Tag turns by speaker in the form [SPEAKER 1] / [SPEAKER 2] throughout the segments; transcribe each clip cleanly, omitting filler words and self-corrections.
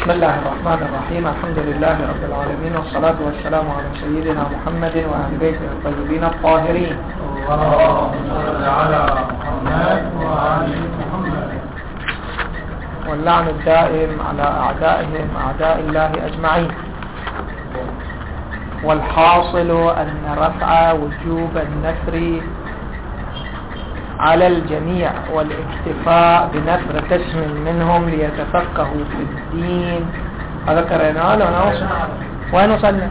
[SPEAKER 1] بسم الله الرحمن الرحيم. الحمد لله رب العالمين، والصلاة والسلام على سيدنا محمد وأهل بيته الطيبين الطاهرين.
[SPEAKER 2] اللهم صل على محمد وآل محمد.
[SPEAKER 1] واللعن الدائم على أعدائهم أعداء الله أجمعين. والحاصل أن رفع وجوب النفر على الجميع والاكتفاء بنفر قسم منهم ليتفقهوا في الدين. هذا قرأناه لو نوصل. وين وصلنا؟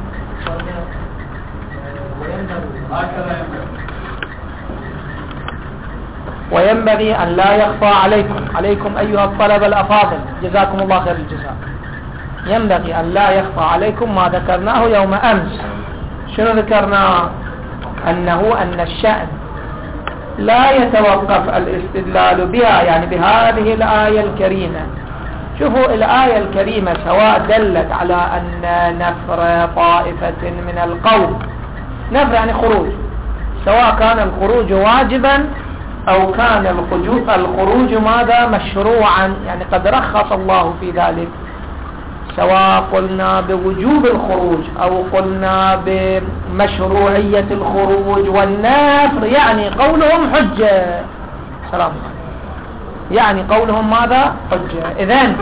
[SPEAKER 1] وينبغي أن لا يخفى عليكم أيها الطلبة الأفاضل، جزاكم الله خير الجزاء. ينبغي أن لا يخفى عليكم ما ذكرناه يوم أمس. شنو ذكرناه؟ أن الشأن لا يتوقف الاستدلال بها، يعني بهذه الآية الكريمة. شوفوا الآية الكريمة سواء دلت على أن نفر طائفة من القوم، نفر يعني خروج، سواء كان الخروج واجبا أو كان الخروج ماذا مشروعا، يعني قد رخص الله في ذلك، سواء قلنا بوجوب الخروج أو قلنا بمشروعية الخروج والنفر، يعني قولهم حجة. سلام عليكم. يعني قولهم ماذا؟ حجة. إذن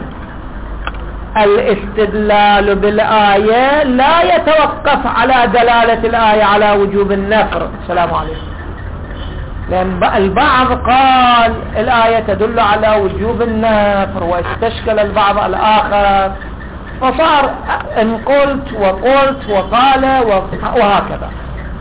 [SPEAKER 1] الاستدلال بالآية لا يتوقف على دلالة الآية على وجوب النفر. سلام عليكم. لأن البعض قال الآية تدل على وجوب النفر، واستشكل البعض الآخر، فصار ان قلت وقلت وقال وهكذا.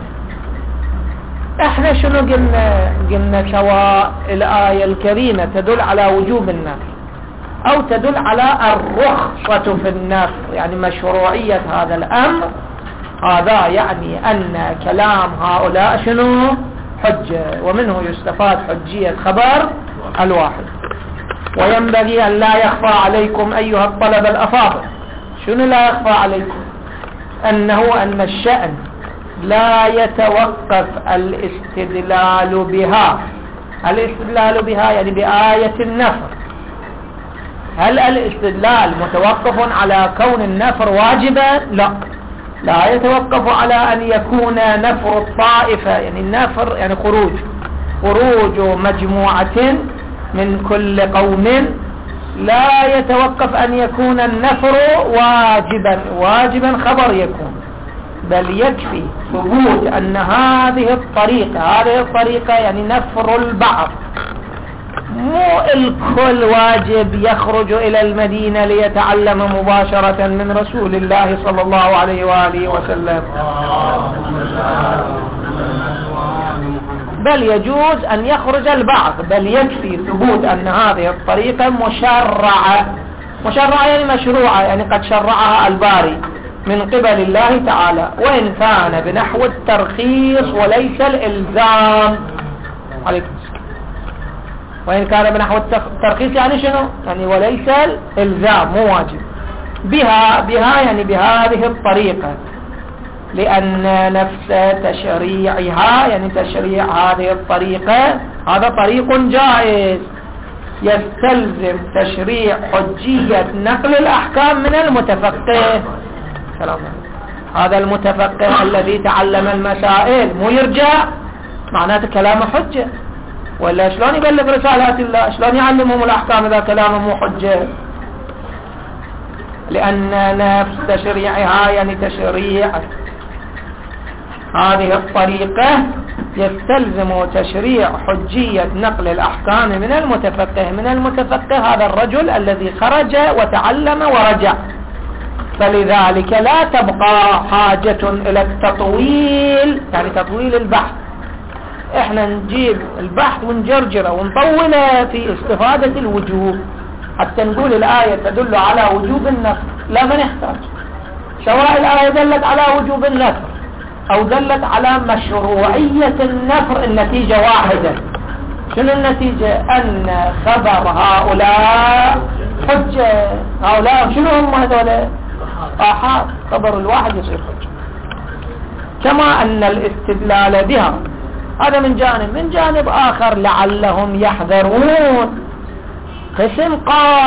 [SPEAKER 1] احنا شنو قلنا سواء الآية الكريمة تدل على وجوب النفر او تدل على الرخصة في النفر، يعني مشروعية هذا الامر، هذا يعني ان كلام هؤلاء شنو حجة، ومنه يستفاد حجية خبر الواحد. وينبغي ان لا يخفى عليكم ايها الطلبة الافاضل. شنو لا يخفى عليكم؟ أن الشأن لا يتوقف الاستدلال بها. الاستدلال بها يعني بآية النفر. هل الاستدلال متوقف على كون النفر واجبا؟ لا يتوقف على أن يكون نفر الطائفة، يعني النفر يعني خروج مجموعة من كل قوم، لا يتوقف أن يكون النفر واجبا خبر يكون، بل يكفي ثبوت أن هذه الطريقة يعني نفر البعض، مو الكل واجب يخرج إلى المدينة ليتعلم مباشرة من رسول الله صلى الله عليه وآله وسلم، بل يجوز أن يخرج البعض، بل يكفي ثبوت أن هذه الطريقة مشرعة يعني مشروعة، يعني قد شرعها الباري من قبل الله تعالى، وإن كان بنحو الترخيص وليس الإلزام. عليكم السلام. وإن كان بنحو الترخيص يعني شنو؟ يعني وليس الإلزام، مو واجب. بها يعني بهذه الطريقة، لأن نفس تشريعها يعني تشريع هذه الطريقة هذا طريق جائز، يستلزم تشريع حجية نقل الأحكام من المتفقه. سلام عليكم. هذا المتفقه الذي تعلم المسائل مو يرجع معناته كلامه حجة، ولا شلون يبلغ رسالات الله؟ شلون يعلمهم الأحكام إذا كلامه مو حجة؟ لأن نفس تشريعها يعني تشريع هذه الطريقة يستلزم تشريع حجية نقل الأحكام من المتفقه هذا الرجل الذي خرج وتعلم ورجع. فلذلك لا تبقى حاجة إلى التطويل، يعني تطويل البحث. احنا نجيب البحث ونجرجره ونطوله في استفادة الوجوب حتى نقول الآية تدل على وجوب النفر، لا ما نحتاج. سواء الآية دلت على وجوب النفر أو دلت على مشروعية النفر، النتيجة واحدة. شنو النتيجة؟ أن خبر هؤلاء حجة. هؤلاء شنو هم هذول؟ آحاد. خبر الواحد يصير حجة. كما أن الاستدلال بها هذا من جانب آخر لعلهم يحذرون. قسم قال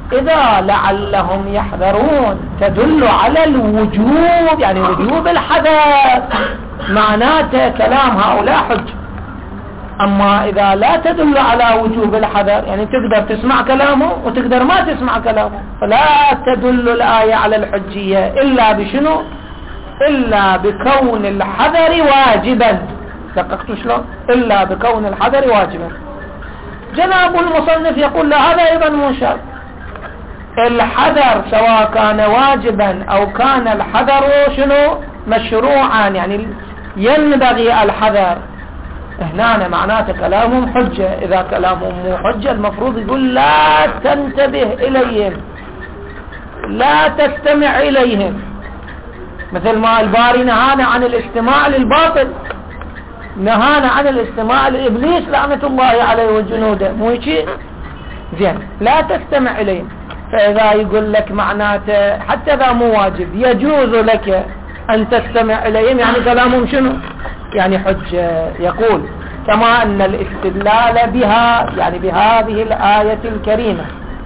[SPEAKER 1] إذا لعلهم يحذرون تدل على الوجوب، يعني وجوب الحذر، معناته كلام هؤلاء حج. أما إذا لا تدل على وجوب الحذر، يعني تقدر تسمع كلامه وتقدر ما تسمع كلامه، فلا تدل الآية على الحجية إلا بشنو؟ إلا بكون الحذر واجبا. دققتوا شلون؟ إلا بكون الحذر واجبا. جناب المصنف يقول له هذا أيضا منشأ الحذر، سواء كان واجبا أو كان الحذر شنو؟ مشروعا، يعني ينبغي الحذر. هنا معناته كلامهم حجة. إذا كلامهم مو حجة المفروض يقول لا تنتبه إليهم، لا تستمع إليهم، مثل ما الباري نهانا عن الاستماع للباطل، نهانا عن الاستماع لإبليس لعنة الله عليه وجنوده، مو هيك؟ زين، لا تستمع إليهم. فإذا يقول لك معناته حتى إذا مو واجب يجوز لك أن تستمع إليهم، يعني كلامهم شنو؟ يعني حجة. يقول كما أن الاستدلال بها، يعني بهذه الآية الكريمة،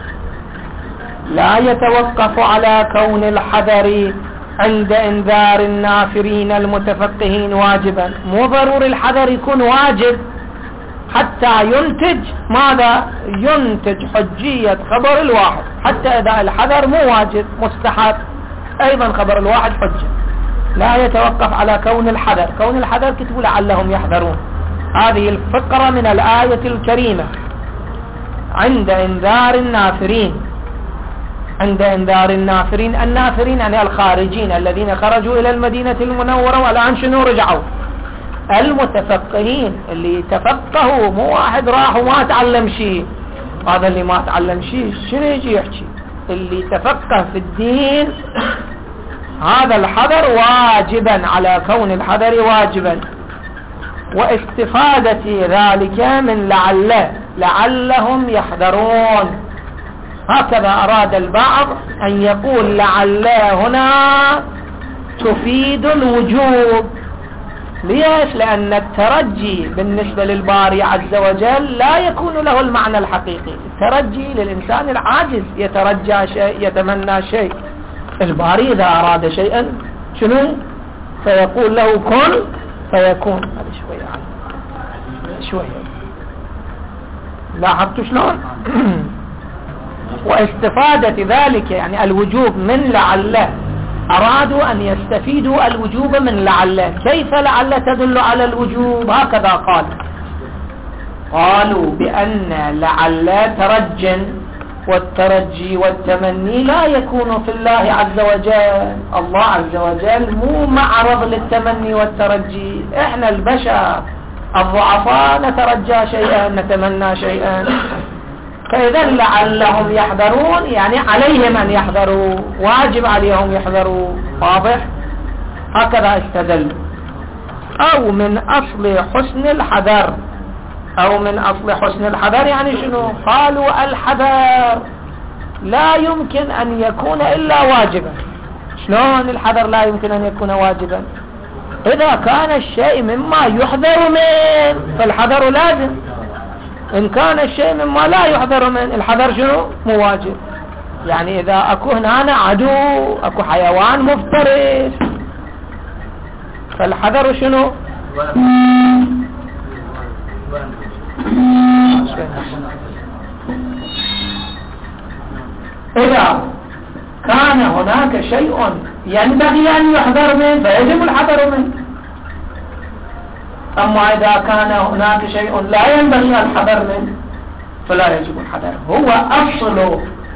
[SPEAKER 1] لا يتوقف على كون الحذر عند انذار النافرين المتفقهين واجبا. مو ضروري الحذر يكون واجب حتى ينتج ماذا؟ ينتج حجية خبر الواحد. حتى إذا الحذر مو واجب مستحب، أيضا خبر الواحد حجة. لا يتوقف على كون الحذر. كون الحذر كتبوا لعلهم يحذرون، هذه الفقرة من الآية الكريمة. عند انذار النافرين، عند انذار النافرين، النافرين يعني الخارجين الذين خرجوا إلى المدينة المنورة والآن شنو رجعوا. المتفقهين اللي تفقهوا، مو واحد راح وما تعلم شيء، هذا اللي ما تعلم شيء شنو يجي يحكي؟ اللي تفقه في الدين هذا الحذر واجبا، على كون الحذر واجبا. واستفادة ذلك من لعلهم يحذرون. هكذا أراد البعض أن يقول لعل هنا تفيد الوجوب. ليش؟ لأن الترجي بالنسبة للباري عز وجل لا يكون له المعنى الحقيقي. الترجي للإنسان العاجز، يترجى شيء، يتمنى شيء. الباري إذا أراد شيئا شنو؟ فيقول له كن فيكون. هذا شوية شوية، لاحظتوا شلون؟ واستفادة ذلك يعني الوجوب من لعل، أرادوا أن يستفيدوا الوجوب من لعل. كيف لعل تدل على الوجوب؟ هكذا قالوا بأن لعل ترج، والترجي والتمني لا يكون في الله عز وجل. الله عز وجل مو معرض للتمني والترجي. احنا البشر الضعفاء نترجى شيئا، نتمنى شيئا. فإذا لعلهم يحذرون يعني عليهم أن يحذروا، واجب عليهم يحذروا. واضح؟ هكذا استدل. أو من أصل حسن الحذر، أو من أصل حسن الحذر يعني شنو؟ قالوا الحذر لا يمكن أن يكون إلا واجبا. شلون الحذر لا يمكن أن يكون واجبا؟ إذا كان الشيء مما يحذر منه فالحذر لازم. إن كان الشيء مما لا يحذر منه الحذر شنو؟ مو واجب. يعني إذا أكو هنا عدو، أكو حيوان مفترس، فالحذر شنو؟ إذا كان هناك شيء ينبغي أن يحذر منه فيجب الحذر منه. أما إذا كان هناك شيء لا ينبغي الحذر منه فلا يجب الحذر. هو أصل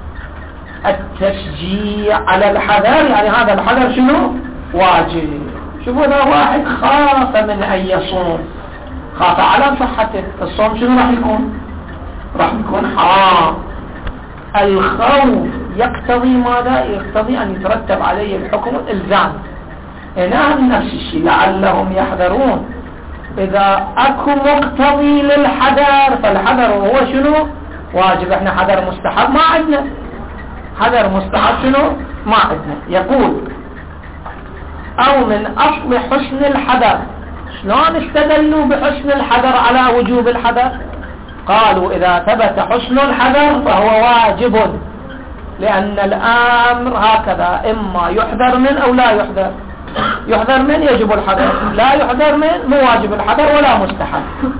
[SPEAKER 1] التشجيع على الحذر، يعني هذا الحذر شنو؟ واجب. شوفوا إذا واحد خاف من أن يصوم، خاف على صحته، الصوم شنو راح يكون؟ راح يكون حرام. الخوف يقتضي ماذا؟ يقتضي أن يترتب عليه الحكم الإلزام. هنا نفس الشيء لعلهم يحذرون. إذا أكو مقتضي للحذر فالحذر هو شنو؟ واجب. احنا حذر مستحب ما عندنا، حذر مستحب شنو؟ ما عندنا. يقول أو من أصل حسن الحذر. شلون استدلوا بحسن الحذر على وجوب الحذر؟ قالوا إذا ثبت حسن الحذر فهو واجب. لأن الأمر هكذا إما يحذر من أو لا يحذر. يحذر من يجب الحذر، لا يحذر من مو واجب الحذر ولا مستحب.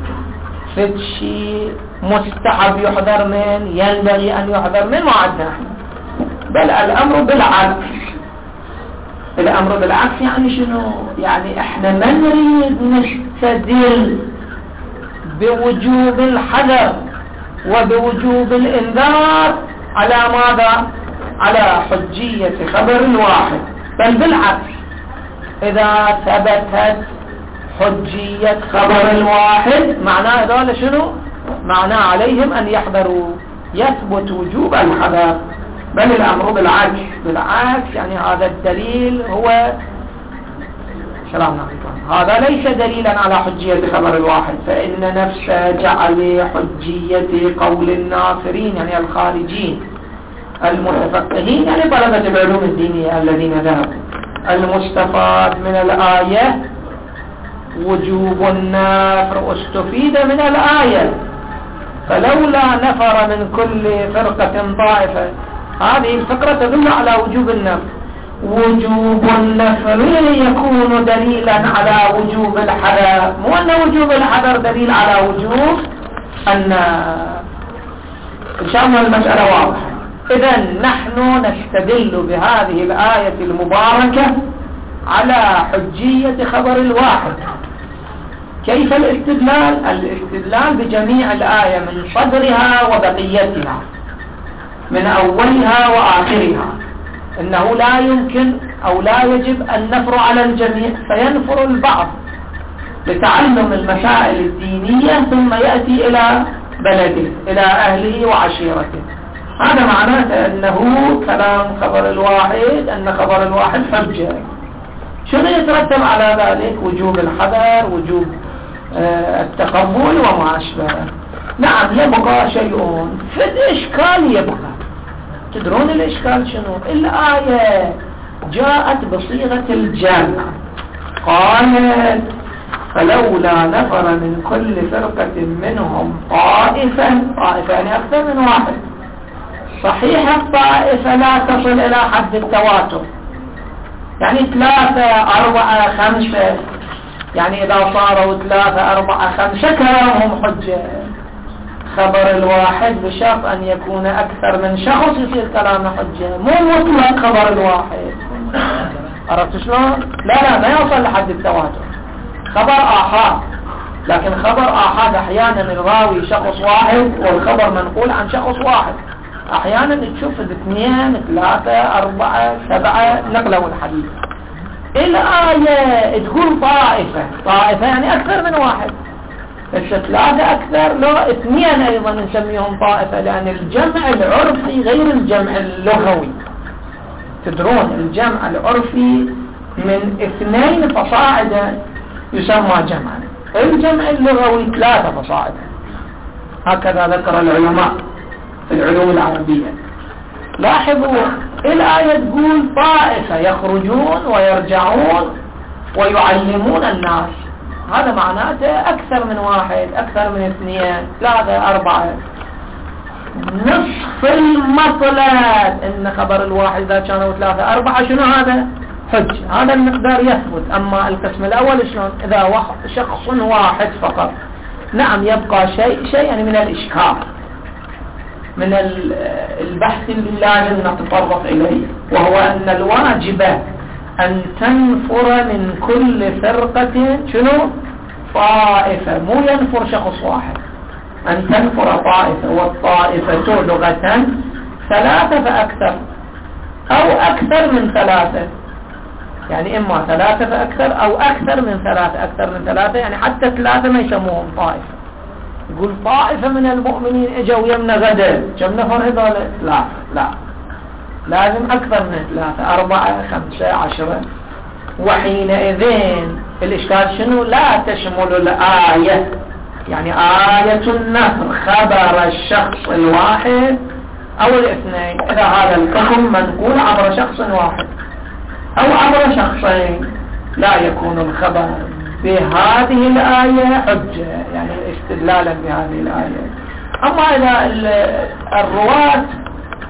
[SPEAKER 1] فشي مستحب يحذر من، ينبغي أن يحذر من، ما عندنا. بل الأمر بالعكس. الأمر بالعكس يعني شنو؟ يعني احنا ما نريد نستدل بوجوب الحذر وبوجوب الإنذار على ماذا؟ على حجية خبر الواحد، بل بالعكس. إذا ثبتت حجية خبر الواحد معناه ذلك شنو؟ معناه عليهم أن يحذروا، يثبت وجوب الحذر. بل الأمر بالعكس. بالعكس يعني هذا الدليل هو هذا ليس دليلا على حجية خبر الواحد، فإن نفس جعل حجية قول الناصرين يعني الخارجين المتفقهين يعني طلبة العلوم الدينية الذين ذهبوا، المستفاد من الآية وجوب النفر استفيد من الآية. فلولا نفر من كل فرقة طائفة، هذه الفكرة تدل على وجوب النفر. وجوب النفر يكون دليلا على وجوب الحذر، مو أن وجوب الحذر دليل على وجوب النفر. إن شاء الله المسألة واضحة. إذن نحن نستدل بهذه الآية المباركة على حجية خبر الواحد. كيف الاستدلال؟ الاستدلال بجميع الآية من صدرها وبقيتها، من أولها وآخرها. إنه لا يمكن أو لا يجب أن نفر على الجميع، فينفر البعض لتعلم المسائل الدينية ثم يأتي إلى بلده إلى أهله وعشيرته. هذا معناته أنه كلام خبر الواحد، أن خبر الواحد حجة. شنو يترتب على ذلك؟ وجوب الحذر، وجوب التقبل وما أشبه. نعم يبقى شيء في الإشكال. يبقى تدرون الإشكال شنو؟ الآية جاءت بصيغة الجمع، قالت فلولا نفر من كل فرقة منهم طائفة يعني أكثر من واحد. صحيح الطائفة لا تصل إلى حد التواتر، يعني 3 4 5، يعني إذا صاروا 3 4 5 كلامهم حجة. خبر الواحد بشرط أن يكون أكثر من شخص يصير كلامه حجة، مو مطلق خبر الواحد. عرفت شلون؟ لا ما يوصل لحد التواتر. خبر آحاد، لكن خبر آحاد أحيانا الراوي شخص واحد والخبر منقول عن شخص واحد. أحيانا تشوف 2 3 4 7 نقلوا الحديث. الآية تقول طائفة يعني أكثر من واحد، بس 3 أكثر، لو 2 أيضا نسميهم طائفة، لأن الجمع العرفي غير الجمع اللغوي. تدرون الجمع العرفي من 2 فصاعدا يسمى جمعا، الجمع اللغوي 3 فصاعدا. هكذا ذكر العلماء في العلوم العربية. لاحظوا الآية تقول طائفة يخرجون ويرجعون ويعلمون الناس، هذا معناته أكثر من واحد، أكثر من 2 3 4. نصف المطلب إن خبر الواحد إذا كانوا 3 4 شنو هذا؟ حج. هذا المقدار يثبت. أما القسم الأول شلون؟ إذا شخص واحد فقط، نعم يبقى شيء يعني من الإشكال، من البحث اللي لازم نتطرق إليه، وهو أن الواجب أن تنفر من كل فرقة شنو؟ طائفة، مو ينفر شخص واحد. أن تنفر طائفة، والطائفة لغة 3 فأكثر أو أكثر من 3، يعني إما 3 فأكثر أو أكثر من 3. أكثر من 3 يعني حتى 3 ما يسموهم طائفة. يقول طائفة من المؤمنين اجوا يمنا غدا، كم نفر هذول؟ لا لازم أكثر من 3 4 5 10. وحينئذ الإشكال شنو؟ لا تشمل الآية، يعني آية النفر خبر الشخص الواحد أو 2. إذا هذا الحكم منقول عبر شخص واحد أو عبر شخصين، لا يكون الخبر بهذه الآية حجة، يعني استدلالا بهذه الآية. أما إذا الرواة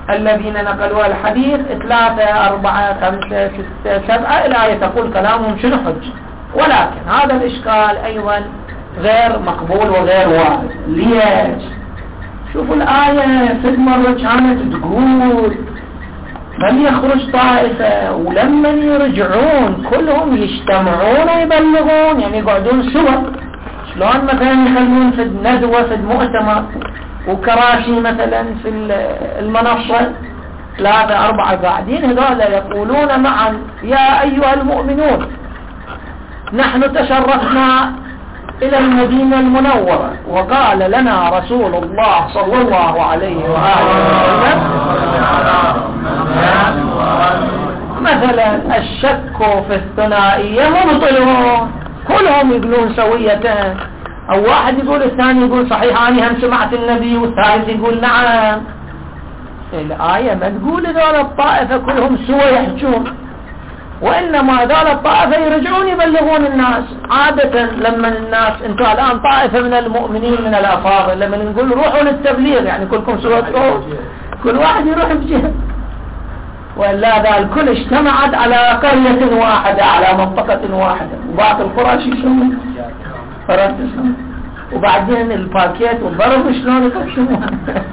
[SPEAKER 1] الذين نقلوا الحديث 3 4 5 6 7 الآية تقول كلامهم شنو حجة. ولكن هذا الإشكال أيضا غير مقبول وغير وارد. ليش؟ شوفوا الآية في مرة كانت تقول من يخرج طائفة ولما يرجعون كلهم يجتمعون ويبلغون، يعني يقعدون سوا. شلون مثلا يخلون في الندوة في المؤتمر وكراسي مثلا في المنصة 3 4 قاعدين، هذول يقولون معا يا أيها المؤمنون نحن تشرفنا إلى المدينة المنورة وقال لنا رسول الله صلى الله عليه وآله وسلم مثلا الشك في الثنائية مبطلون، كلهم يقولون سوية، أو واحد يقول الثاني يقول صحيح أنا هم سمعت النبي، والثالث يقول نعم. الآية ما تقول هذول الطائفة كلهم سوى يحجون، وإنما هذول الطائفة يرجعون يبلغون الناس. عادة لما الناس انتوا الآن طائفة من المؤمنين من الأفاضل لما نقول روحوا للتبليغ يعني كلكم سوى تروح، كل واحد يروح بجهة، وإلا ذا الكل اجتمعت على قرية واحدة على منطقة واحدة، وبعض القرى يسمون فرات يسمون، وبعدين الباكيت والضرب شلون يقسمون.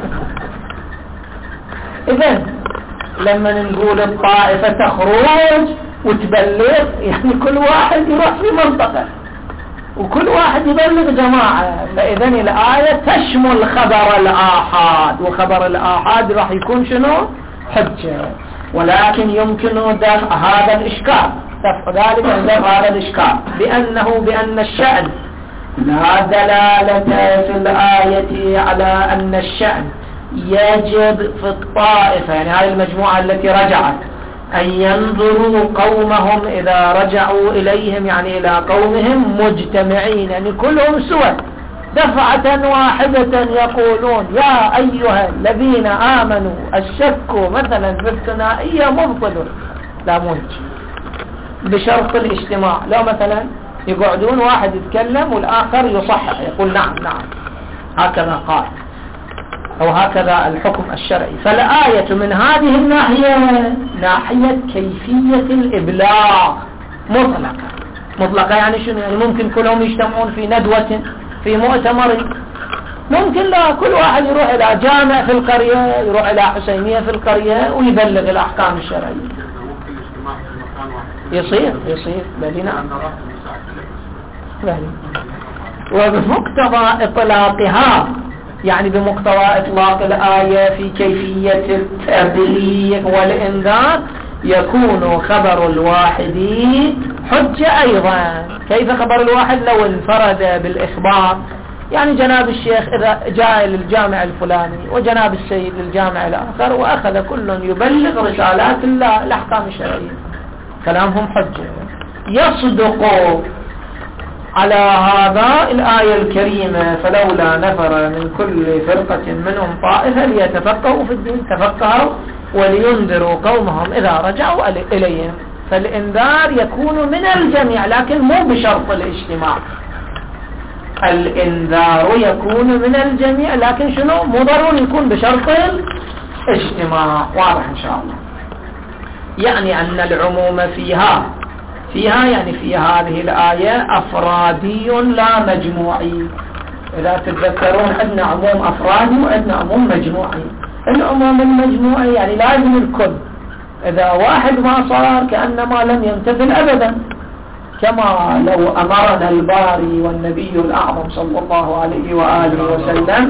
[SPEAKER 1] إذن لما نقول الطائفة تخرج وتبلغ يعني كل واحد يروح في منطقة وكل واحد يبلغ جماعة. فإذن الآية تشمل خبر الآحاد، وخبر الآحاد راح يكون شنو؟ حجة. ولكن يمكن دفع هذا الإشكال، دفع ذلك هذا الإشكال بأن الشأن لا دلالة في الآية على أن الشأن يجب في الطائفة، يعني هذه المجموعة التي رجعت أن ينظروا قومهم إذا رجعوا إليهم، يعني إلى قومهم مجتمعين، يعني كلهم سوى دفعة واحدة يقولون يا أيها الذين آمنوا الشك مثلا في الثنائية مبطل، لا موجه بشرط الاجتماع. لو مثلا يقعدون واحد يتكلم والآخر يصحح يقول نعم نعم هكذا قال، أو هكذا الحكم الشرعي. فالآية من هذه الناحية ناحية كيفية الإبلاغ مطلقة يعني شنو؟ يعني ممكن كلهم يجتمعون في ندوة في مؤتمر، ممكن لا كل واحد يروح إلى جامع في القرية، يروح إلى حسينية في القرية ويبلغ الأحكام الشرعية. يصير بل نعم. وبمقتضى إطلاقها، يعني بمقتضى إطلاق الآية في كيفية التبليغ والإنذار يكون خبر الواحد حجة أيضا. كيف خبر الواحد؟ لو انفرد بالإخبار، يعني جناب الشيخ إذا جاء للجامع الفلاني وجناب السيد للجامع الآخر وأخذ كل يبلغ رسالات الله الأحكام الشرعية، كلامهم حجة. يصدق على هذا الآية الكريمة فلولا نفر من كل فرقة منهم طائفة ليتفقهوا في الدين، تفقهوا ولينذروا قومهم إذا رجعوا إليهم. فالإنذار يكون من الجميع لكن مو بشرط الاجتماع. الإنذار يكون من الجميع لكن شنو؟ مو ضروري يكون بشرط الاجتماع. واضح إن شاء الله. يعني أن العموم فيها يعني في هذه الآية أفرادي لا مجموعي. إذا تتذكرون عندنا عموم أفرادي وعندنا عموم مجموعي. العموم المجموعي يعني لازم الكل، إذا واحد ما صار كأنما لم يمتثل أبدا، كما لو أمرنا الباري والنبي الأعظم صلى الله عليه وآله وسلم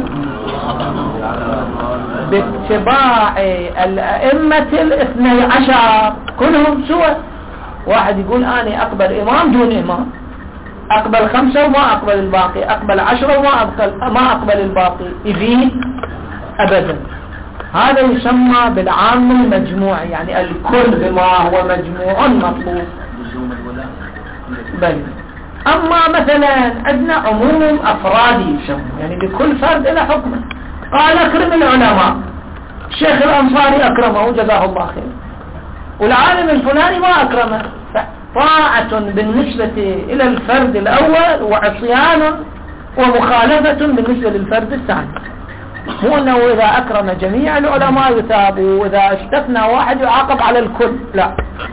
[SPEAKER 1] باتباع الأئمة 12 كلهم سوى. واحد يقول أنا أقبل إمام دون إمام، أقبل 5 وما أقبل الباقي، أقبل 10 وما أقبل الباقي، يفيد أبدا. هذا يسمى بالعام المجموعي، يعني الكل بما هو مجموع مطلوب. بل أما مثلا عندنا عموم أفرادي يسمى، يعني لكل فرد له حكمه. قال أكرم العلماء، الشيخ الأنصاري أكرمه جزاه الله خير، والعالم الفلاني ما أكرمه، طاعة بالنسبة إلى الفرد الأول وعصيان ومخالفة بالنسبة للفرد الثاني. مو أنه إذا أكرم جميع العلماء يثاب وإذا استثنى واحد يعاقب على الكل، لا.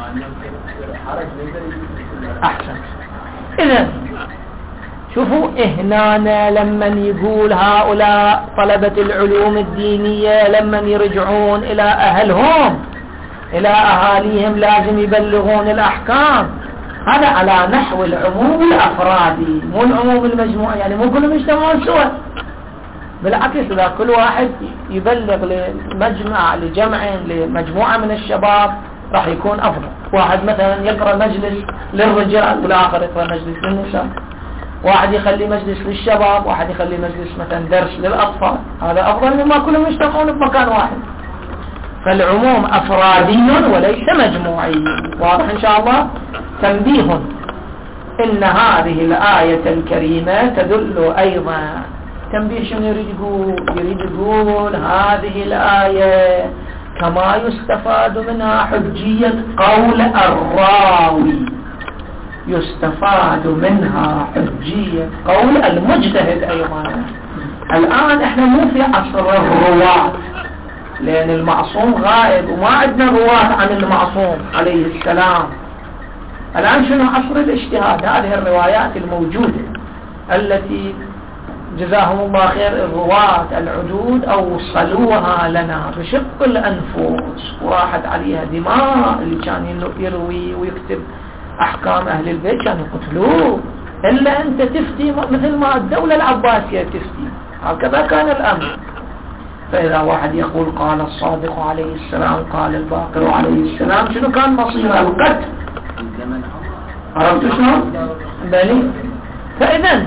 [SPEAKER 1] أحسن. إذن شوفوا هنا لما يقول هؤلاء طلبة العلوم الدينية لما يرجعون إلى أهلهم إلى أهاليهم لازم يبلغون الأحكام، هذا على نحو العموم الأفرادي مو العموم المجموعي، يعني مو كلهم يجتمعون سوا، بالعكس إذا كل واحد يبلغ لمجموعة من الشباب راح يكون أفضل. واحد مثلا يقرأ مجلس للرجال والآخر يقرأ مجلس للنساء، واحد يخلي مجلس للشباب، واحد يخلي مجلس مثلا درس للأطفال، هذا أفضل مما كلهم يجتمعون بمكان واحد. فالعموم أفرادي وليس مجموعي. واضح إن شاء الله؟ تنبيه إن هذه الآية الكريمة تدل أيضا، تنبيه شنو يريد يقول هذه الآية كما يستفاد منها حجية قول الراوي، يستفاد منها حجية قول المجتهد أيضا. الآن احنا مو في عصر الرواة، لأن المعصوم غائب وما عندنا رواة عن المعصوم عليه السلام. الآن شنو عصر الاجتهاد، هذه الروايات الموجودة التي جزاهم الله خير الرواة العدود أوصلوها لنا بشق الأنفس، وراحت عليها دماء اللي كان يروي ويكتب أحكام أهل البيت كانوا يقتلوه، إلا أنت تفتي مثل ما الدولة العباسية تفتي، هكذا كان الأمر. فإذا واحد يقول قال الصادق عليه السلام قال الباقر عليه السلام، شنو كان مصير القتل؟ عرفتوا شنو؟ بلي. فإذن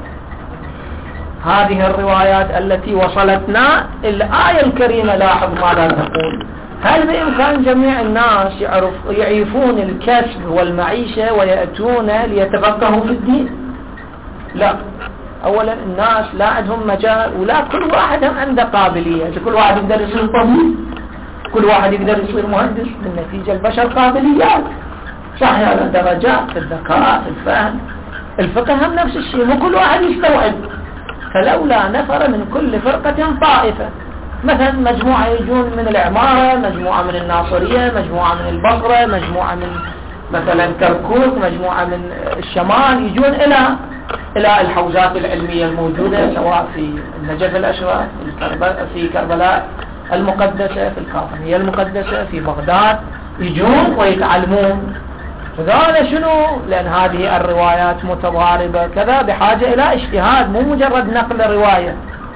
[SPEAKER 1] هذه الروايات التي وصلتنا الآية الكريمة لاحظ ماذا تقول. هل بإمكان جميع الناس يعيفون الكسب والمعيشة ويأتون ليتفقهوا في الدين؟ لا. أولا الناس لا عندهم مجال، ولا كل واحد عنده قابلية، كل واحد يقدر يصير طبيب، كل واحد يقدر يصير مهندس، بالنتيجة البشر قابليات صحيح على درجات في الذكاء في الفهم. الفقه هم نفس الشيء، مو كل واحد يستوعب. فلولا نفر من كل فرقة طائفة، مثلا مجموعة يجون من العمارة، مجموعة من الناصرية، مجموعة من البصرة، مجموعة من مثلا كركوك، مجموعة من الشمال، يجون إلى الحوزات العلمية الموجودة سواء في النجف الأشرف، في كربلاء المقدسة، في الكاظمية المقدسة، في بغداد، يجون ويتعلمون. وذلك شنو؟ لأن هذه الروايات متضاربة كذا، بحاجة إلى اجتهاد، مو مجرد نقل رواية.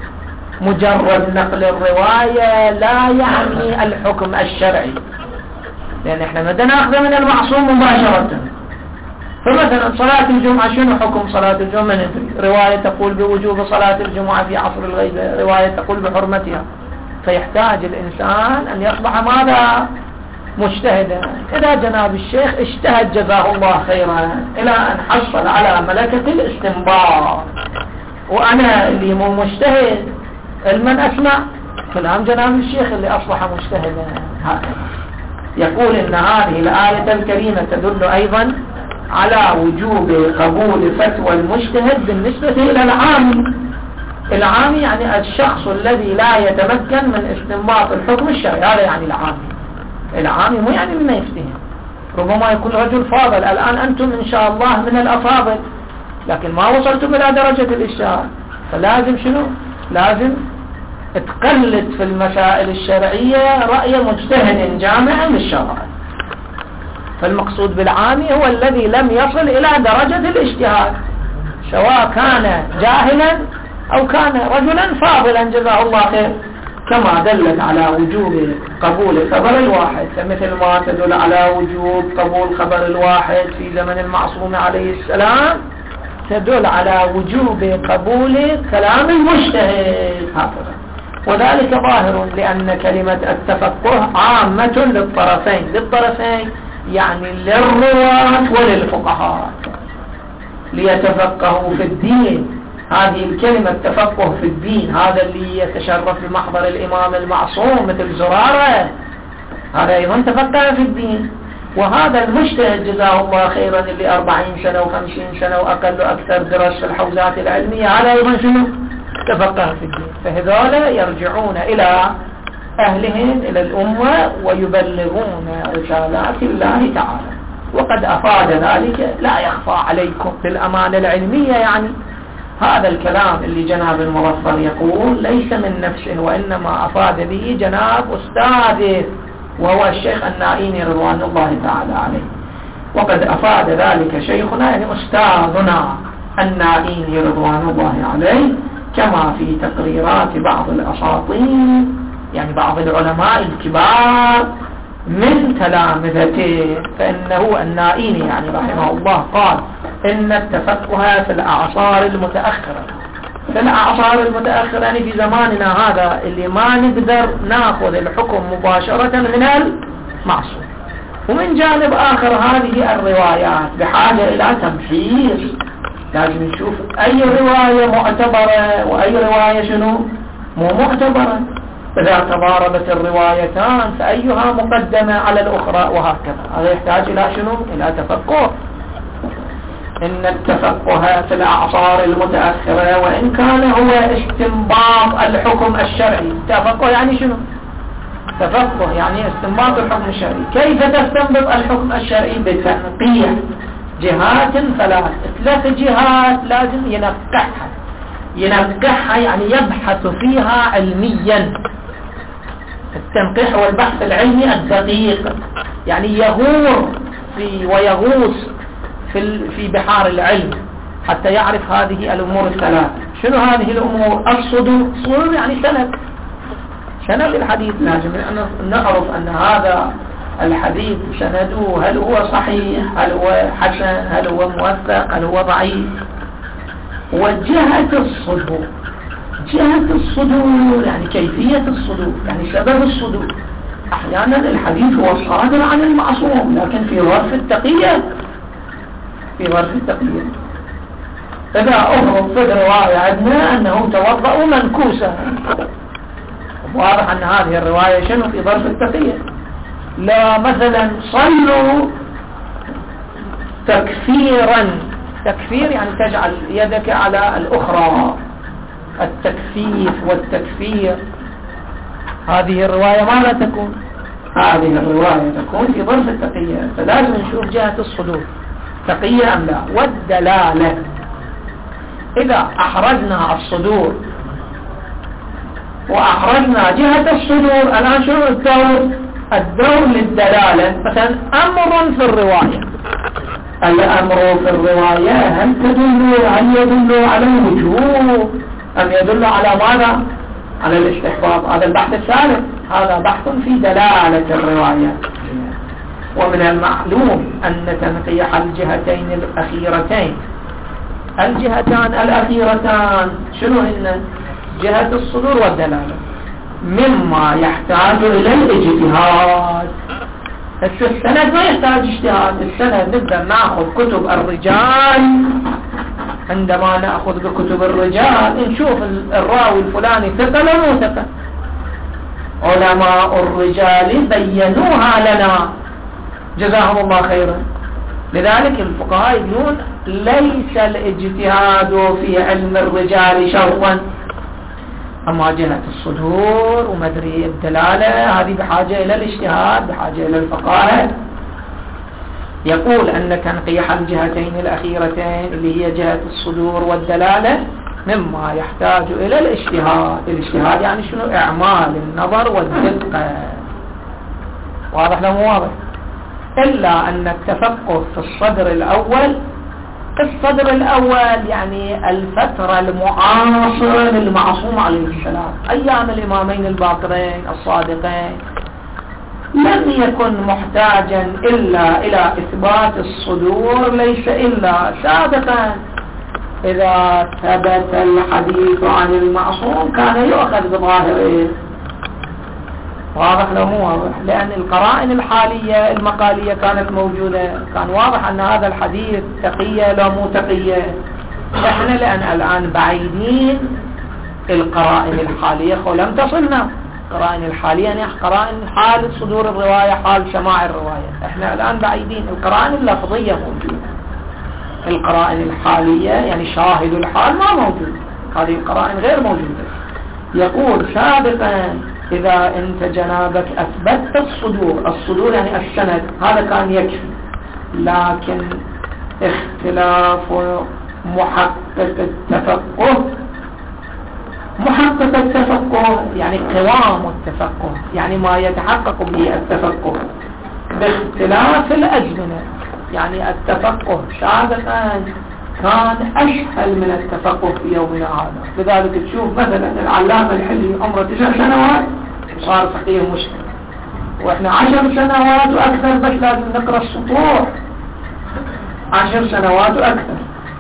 [SPEAKER 1] مجرد نقل الرواية لا يعني الحكم الشرعي، لأن احنا ما ناخذ من المعصوم مباشرة. فمثلا صلاة الجمعة، شنو حكم صلاة الجمعة؟ ندري رواية تقول بوجوب صلاة الجمعة في عصر الغيبة، رواية تقول بحرمتها. فيحتاج الإنسان أن يصبح ماذا؟ مجتهدا. إذا جناب الشيخ اجتهد جزاه الله خيرا إلى أن حصل على ملكة الاستنباط، وأنا اللي مو مجتهد المن أسمع كلام جناب الشيخ اللي أصبح مجتهدا. يقول إن هذه الآية الكريمة تدل أيضا على وجوب قبول فتوى المجتهد بالنسبة إلى العام. العام يعني الشخص الذي لا يتمكن من استنباط الحكم الشرعي، هذا يعني العامي. العامي مو يعني مما يفتهم، ربما يكون رجل فاضل. الآن أنتم إن شاء الله من الأفاضل، لكن ما وصلتم إلى درجة الاجتهاد، فلازم شنو؟ لازم تقلد في المسائل الشرعية رأي مجتهد جامع للشرع. فالمقصود بالعامي هو الذي لم يصل إلى درجة الاجتهاد، سواء كان جاهلا أو كان رجلا فاضلا جزاه الله خير، كما دلت على وجوب قبول خبر الواحد، مثل ما تدل على وجوب قبول خبر الواحد في زمن المعصوم عليه السلام، تدل على وجوب قبول كلام المجتهد هكذا. وذلك ظاهر لأن كلمة التفقه عامة للطرفين يعني للرواة وللفقهاء ليتفقهوا في الدين. هذه الكلمة تفقه في الدين، هذا اللي يتشرف بمحضر الإمام المعصوم مثل زرارة، هذا أيضا تفقه في الدين. وهذا المجتهد جزاه الله خيرا اللي 40 سنة و50 سنة وأقل وأكثر درس في الحوزات العلمية، هذا أيضا شنو؟ تفقه في الدين. فهذولا يرجعون إلى أهلهم إلى الأمة ويبلغون رسالات الله تعالى. وقد أفاد ذلك لا يخفى عليكم بالأمانة العلمية، يعني هذا الكلام اللي جناب المظفر يقول ليس من نفسه، وإنما أفاد به جناب أستاذه وهو الشيخ النائيني رضوان الله تعالى عليه. وقد أفاد ذلك شيخنا يعني أستاذنا النائيني رضوان الله عليه، كما في تقريرات بعض الأساطين يعني بعض العلماء الكبار من تلامذته. فإنه النائيني يعني رحمه الله قال إن التفقه في الأعصار المتأخرة، في الأعصار المتأخرة يعني في زماننا هذا اللي ما نقدر ناخذ الحكم مباشرة من المعصوم. ومن جانب آخر هذه الروايات بحاجة إلى تمحيص، لازم نشوف أي رواية معتبرة وأي رواية شنو مو معتبرة. إذا تضاربت الروايتان فأيها مقدمة على الأخرى وهكذا. هذا يحتاج إلى شنو؟ إلى تفقه. إن التفقه في الأعصار المتأخرة وإن كان هو استنباط الحكم الشرعي. تفقه يعني شنو؟ تفقه يعني استنباط الحكم الشرعي. كيف تستنبط الحكم الشرعي؟ بتنقيح جهات ثلاث جهات لازم ينقحها يعني يبحث فيها علميا. التنقيح والبحث العلمي الدقيق، يعني يغور ويغوص في بحار العلم حتى يعرف هذه الأمور الثلاث. شنو هذه الأمور؟ الصدور يعني سند الحديث. لازم نعرف أن هذا الحديث سنده هل هو صحيح، هل هو حسن، هل هو موثق، هل هو ضعيف. وجهة الصدور، جهة الصدور يعني كيفية الصدور، يعني سبب الصدور. أحيانا الحديث هو صادر عن المعصوم لكن في ظرف التقية، إذا أفرض في الرواية عندنا أنه توضأ منكوسا، واضح أن هذه الرواية شنو في ظرف التقية. لا مثلا صلوا تكفيرا، تكفير يعني تجعل يدك على الأخرى، التكفيف والتكفير. هذه الرواية ما لا تكون، هذه الرواية تكون في ظرف التقية. فلازم نشوف جهة الصدور تقية أم لا. والدلالة إذا أحرجنا الصدور وأحرجنا جهة الصدور، الآن شنو الدور للدلالة. مثلا أمر في الرواية، الأمر في الرواية هل يدل على الوجوب أم يدل على ماذا؟ على الاستحباب. هذا البحث الثالث، هذا بحث في دلالة الرواية. ومن المعلوم أن تنقيح الجهتين الأخيرتين، الجهتان الأخيرتان شنو هن؟ جهة الصدور والدلالة، مما يحتاج إلى الاجتهاد. السند ما يحتاج اجتهاد. السند نقدر نأخذ كتب الرجال، عندما نأخذ بكتب الرجال نشوف الراوي الفلاني ثقة لو مو ثقة. علماء الرجال بينوها لنا جزاهم الله خيرا. لذلك الفقهاء يقولون ليس الاجتهاد في علم الرجال شرطا، أما جهة الصدور ومدري الدلالة هذه بحاجة إلى الاجتهاد، بحاجة إلى الفقاهة. يقول أن تنقيح الجهتين الأخيرتين اللي هي جهة الصدور والدلالة مما يحتاج إلى الاجتهاد. الاجتهاد يعني شنو؟ إعمال النظر والدقة. واضح لو مو واضح؟ إلا أن التفقه في الصدر الأول يعني الفترة المعاصرة للمعصوم عليه السلام، أيام الإمامين الباقرين الصادقين، لم يكن محتاجا إلا إلى إثبات الصدور، ليس إلا سابقا إذا ثبت الحديث عن المعصوم كان يؤخذ بظاهره. واضح لو مو واضح؟ لأن القرائن الحالية المقالية كانت موجودة، كان واضح أن هذا الحديث تقية لو مو تقية. احنا لأن الآن بعيدين القرائن الحالية لم تصلنا. القرائن الحالية يعني قرائن حال صدور الرواية، حال سماع الرواية. احنا الآن بعيدين. القرائن اللفظية موجودة، القرائن الحالية يعني شاهد الحال ما موجود. هذه القرائن غير موجودة. يقول سابقا إذا أنت جنابك أثبتت الصدور يعني السند، هذا كان يكفي. لكن اختلاف محقق التفقه يعني قوام التفقه، يعني ما يتحقق به التفقه باختلاف الأزمنة. يعني التفقه سابقا كان أسهل من التفقه في يومنا هذا. لذلك تشوف مثلا العلامة الحلي عمره 9 سنوات صار فقيه مسلم، واحنا 10 سنوات وأكثر بس لازم نقرأ السطوح 10 سنوات وأكثر.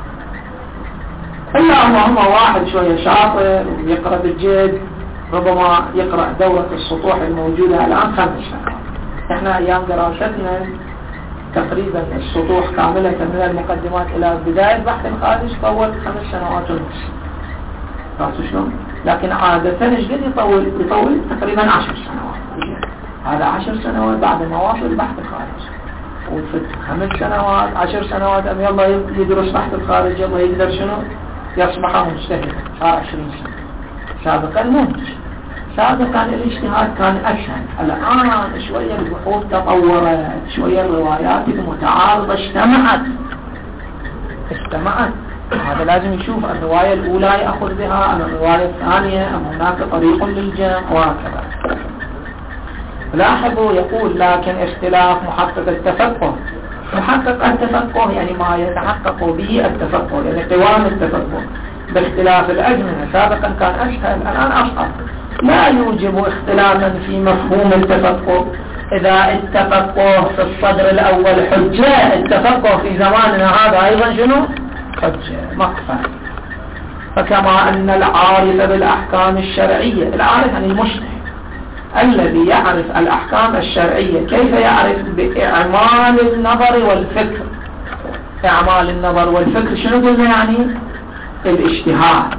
[SPEAKER 1] إلا اللهم واحد شوية شاطر ويقرأ بالجد ربما يقرأ دورة السطوح الموجودة الآن 5 سنوات. احنا أيام دراستنا تقريبا السطوح كاملة من المقدمات إلى بداية بحث الخارج طول 5 سنوات ونص. رأسوا شلون؟ لكن عادة جديد يطول تقريبا 10 سنوات. هذا 10 سنوات بعد ما واصل بحث الخارج، وفي 5 سنوات 10 سنوات أم يلا يدرس بحث الخارج، يلا يقدر شنو يصبح مجتهدا. صار 20 سنة. سابقا منتج، سابقا الاجتهاد كان أسهل. الآن شوية البحوث تطورت، شوية الروايات المتعارضة اجتمعت. هذا لازم يشوف الرواية الأولى يأخذ بها أم الرواية الثانية أم هناك طريق للجمع وهكذا. لاحظوا يقول لكن اختلاف محقق التفقه. محقق التفقه يعني ما يتحقق به التفقه، يعني قوام التفقه باختلاف الأزمنة. سابقا كان أسهل، الآن أصعب. لا يوجب اختلافا في مفهوم التفقه. إذا التفقه في الصدر الأول حجة، التفقه في زماننا هذا أيضا شنو؟ حجة مقفى. فكما أن العارف بالأحكام الشرعية، العارف عن المجتهد الذي يعرف الأحكام الشرعية، كيف يعرف؟ بإعمال النظر والفكر. إعمال النظر والفكر شنو قلنا؟ يعني الاجتهاد،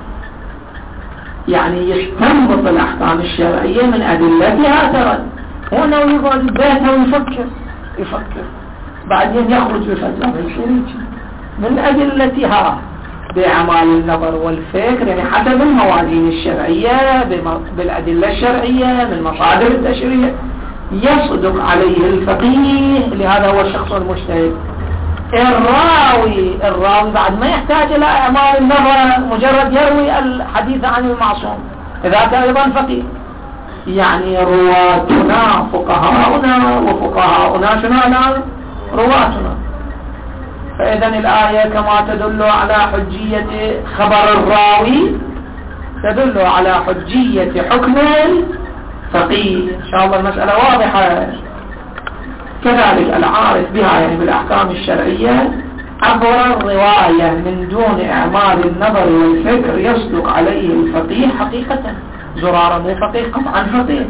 [SPEAKER 1] يعني يستنبط الأحكام الشرعية من أدلتها. ترى هنا يقعد بيته ويفكر بعدين يخرج بفتوى من أدلتها بأعمال النظر والفكر، يعني حسب الموازين الشرعية بالأدلة الشرعية من مصادر التشريع يصدق عليه الفقيه. لهذا هو الشخص المجتهد. الراوي بعد ما يحتاج إلى أعمال النظر، مجرد يروي الحديث عن المعصوم، ذاك أيضا فقيه. يعني رواتنا فقهاؤنا وفقهاؤنا شنو رواتنا. فإذا الآية كما تدل على حجية خبر الراوي تدل على حجية حكم الفقيه. إن شاء الله المسألة واضحة. كذلك العارف بها يعني بالأحكام الشرعية عبر الرواية من دون إعمال النظر والفكر يصدق عليه الفقيه حقيقة. زرارة مو فقيه، قطعا فقيه،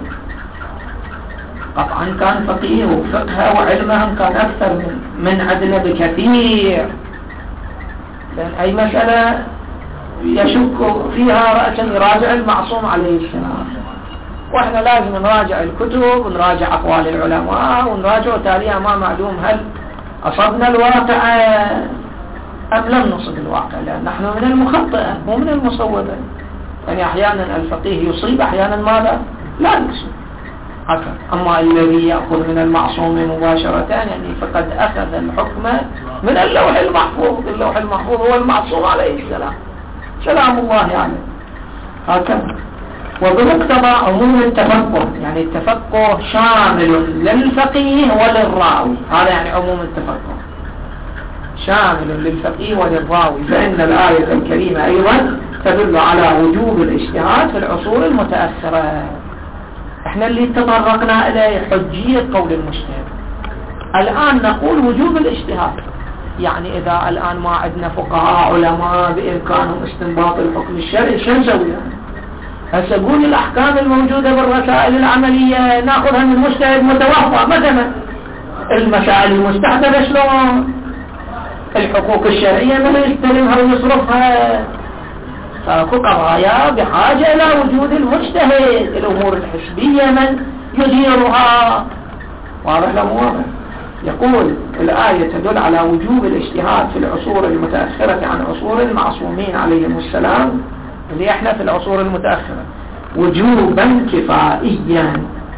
[SPEAKER 1] قطعا كان فقيه، وفقه وعلمهم كان أكثر من عدنا بكثير. لأن أي مسألة يشك فيها رأسا يراجع المعصوم عليه السلام. وإحنا لازم نراجع الكتب ونراجع أقوال العلماء ونراجع تاليها ما معلوم هل أصبنا الواقع أم لم نصب الواقع، لأن نحن من المخطئة مو من المصوبة. يعني أحيانا الفقيه يصيب، أحيانا ماذا لا يصيب هكذا. أما الذي يأخذ من المعصوم مباشرة يعني فقد أخذ الحكم من اللوح المحفوظ. اللوح المحفوظ هو المعصوم عليه السلام سلام الله عليه هكذا. وبمقتضى عموم التفقه، يعني التفقه شامل للفقيه وللراوي، هذا يعني عموم التفقه شامل للفقيه وللراوي. فإن الآية الكريمة أيضا تدل على وجوب الاجتهاد في العصور المتأخرة. احنا اللي تطرقنا إليه حجية قول المجتهد. الآن نقول وجوب الاجتهاد. يعني إذا الآن ما عندنا فقهاء علماء بإمكانهم استنباط الحكم الشرعي شو نسوي يعني؟ هسه قول الأحكام الموجودة بالرسائل العملية نأخذها من مجتهد متوفى. مثلا المسائل المستحدثة شلون؟ الحقوق الشرعية من يستلمها ويصرفها. فاكو قضايا بحاجة إلى وجود المجتهد. الأمور الحسبية من يديرها، واضح له واضح. يقول الآية تدل على وجوب الاجتهاد في العصور المتأخرة عن عصور المعصومين عليهم السلام، اللي احنا في العصور المتأخرة، وجوبا كفائيا.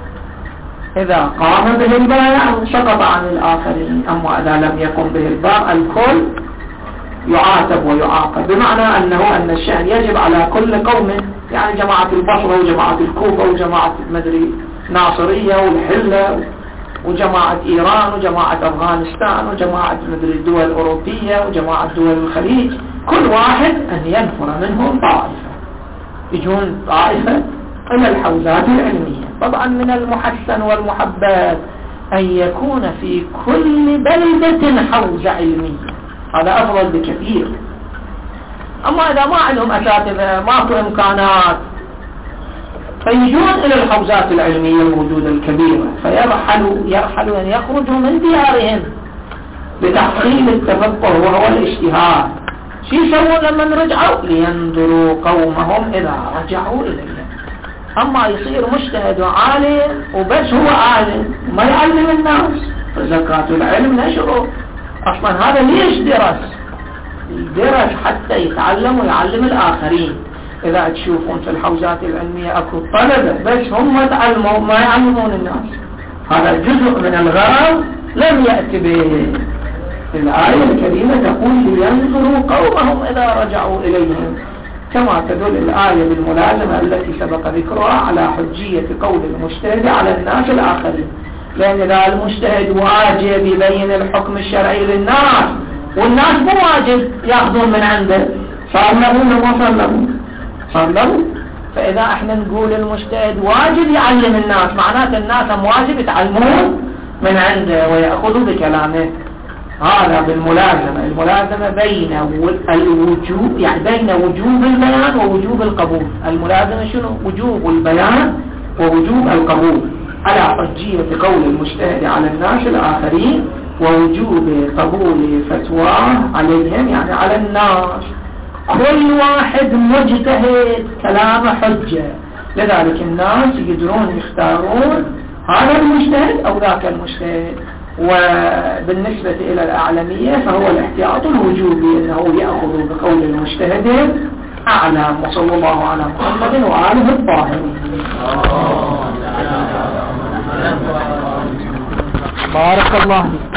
[SPEAKER 1] إذا قام به البائع سقط عن الآخرين، أما إذا لم يقم به البائع الكل يعاتب ويعاقب، بمعنى أن الشأن يجب على كل قوم، يعني جماعة البصرة وجماعة الكوفة وجماعة مدري ناصرية والحلة وجماعة إيران وجماعة أفغانستان وجماعة مدري الدول الأوروبية وجماعة دول الخليج، كل واحد أن ينفر منهم طائفة، يجون طائفة إلى الحوزات العلمية. طبعا من المحسن والمحبب أن يكون في كل بلدة حوزة علمية، هذا أفضل بكثير. أما إذا ما عندهم أساتذة ماكو إمكانات فيجون إلى الحوزات العلمية الموجودة الكبيرة، فيرحلوا أن يخرجوا من ديارهم بتحصيل التفقه وهو الاجتهاد. شو يسوون لما رجعوا؟ لينظروا قومهم إذا رجعوا إليهم. أما يصير مجتهد وعالم وبس هو عالم ما يعلم الناس، فزكاة العلم نشره. أصلا هذا ليش درس حتى يتعلم ويعلم الآخرين. إذا تشوفون في الحوزات العلمية أكو طلبة بس هم تعلموا ما يعلمون الناس، هذا جزء من الغرض لم يأتي به. الآية الكريمة تقول لينظروا قومهم إذا رجعوا إليهم، كما تدل الآية بالملازمة التي سبق ذكرها على حجية قول المجتهد على الناس الآخرين. لأن إذا المجتهد واجب يبين الحكم الشرعي للناس والناس مو واجب يأخذون من عنده، صار لهم وما صار لهم. فإذا احنا نقول المجتهد واجب يعلم الناس، معناته الناس هم واجب يتعلمون من عنده ويأخذوا بكلامه. هذا بالملازمة. الملازمة بين الوجوب، يعني بين وجوب البيان ووجوب القبول. الملازمة شنو؟ وجوب البيان ووجوب القبول على حجية قول المجتهد على الناس الآخرين، ووجوب قبول فتواه عليهم يعني على الناس. كل واحد مجتهد كلامه حجة، لذلك الناس يقدرون يختارون هذا المجتهد أو ذاك المجتهد. وبالنسبة إلى الأعلمية فهو الاحتياط الوجوبي، أنه يأخذ بقول المجتهد أعلم. وصلى الله على محمد وآله الطاهرين. بارك الله فيك.